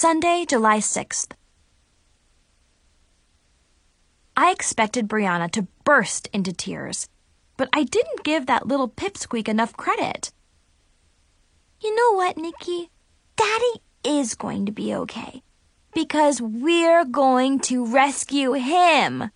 Sunday, July 6th. I expected Brianna to burst into tears, but I didn't give that little pipsqueak enough credit. You know what, Nikki? Daddy is going to be okay, because we're going to rescue him.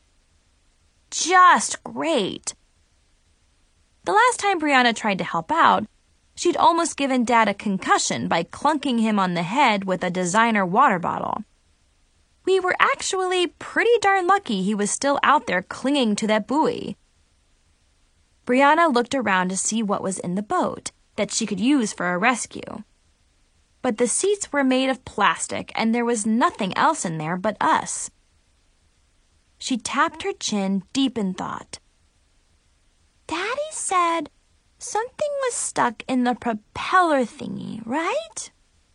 Just great. The last time Brianna tried to help out, she'd almost given Dad a concussion by clunking him on the head with a designer water bottle. We were actually pretty darn lucky he was still out there clinging to that buoy. Brianna looked around to see what was in the boat that she could use for a rescue. But the seats were made of plastic and there was nothing else in there but us. She tapped her chin deep in thought. Daddy said something was stuck in the propeller thingy, right?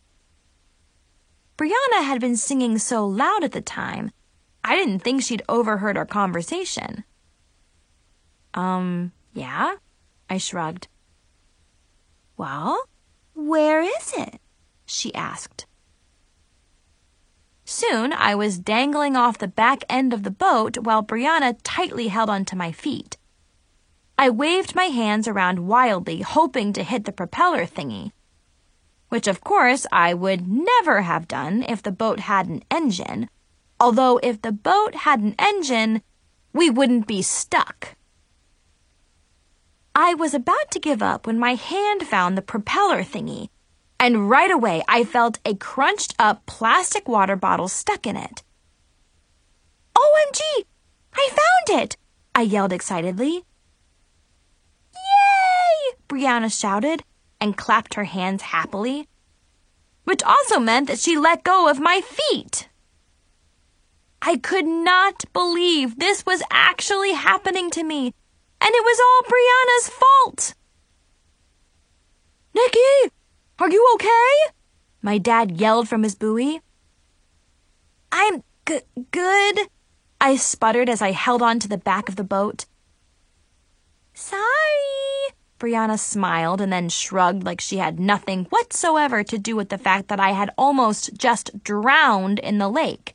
Brianna had been singing so loud at the time, I didn't think she'd overheard our conversation. Yeah? I shrugged. Well, where is it? She asked. Soon I was dangling off the back end of the boat while Brianna tightly held onto my feet. I waved my hands around wildly, hoping to hit the propeller thingy, which of course I would never have done if the boat had an engine, although if the boat had an engine, we wouldn't be stuck. I was about to give up when my hand found the propeller thingy, and right away I felt a crunched-up plastic water bottle stuck in it. OMG! I found it! I yelled excitedly. Yay! Brianna shouted and clapped her hands happily, which also meant that she let go of my feet. I could not believe this was actually happening to me, and it was all Brianna's fault. Nikki, are you okay? My dad yelled from his buoy. I'm good, I sputtered as I held on to the back of the boat. Sorry. Brianna smiled and then shrugged like she had nothing whatsoever to do with the fact that I had almost just drowned in the lake.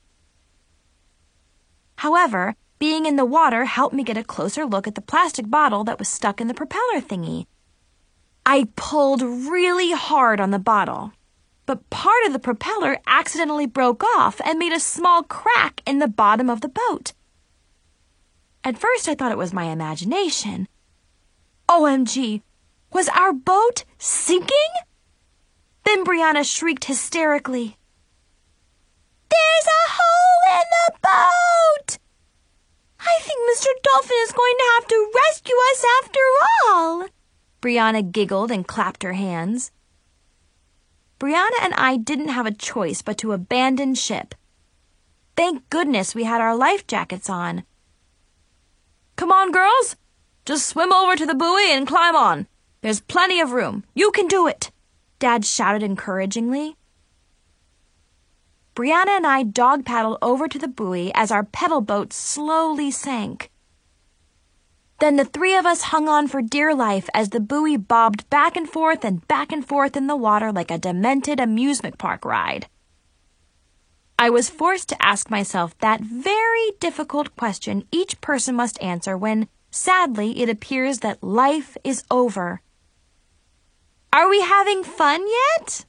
However, being in the water helped me get a closer look at the plastic bottle that was stuck in the propeller thingy. I pulled really hard on the bottle, but part of the propeller accidentally broke off and made a small crack in the bottom of the boat. At first I thought it was my imagination. OMG, was our boat sinking? Then Brianna shrieked hysterically. There's a hole in the boat! I think Mr. Dolphin is going to have to rescue us after all. Brianna giggled and clapped her hands. Brianna and I didn't have a choice but to abandon ship. Thank goodness we had our life jackets on. Come on, girls! Just swim over to the buoy and climb on. There's plenty of room. You can do it, Dad shouted encouragingly. Brianna and I dog-paddled over to the buoy as our pedal boat slowly sank. Then the three of us hung on for dear life as the buoy bobbed back and forth in the water like a demented amusement park ride. I was forced to ask myself that very difficult question each person must answer when, sadly, it appears that life is over. Are we having fun yet?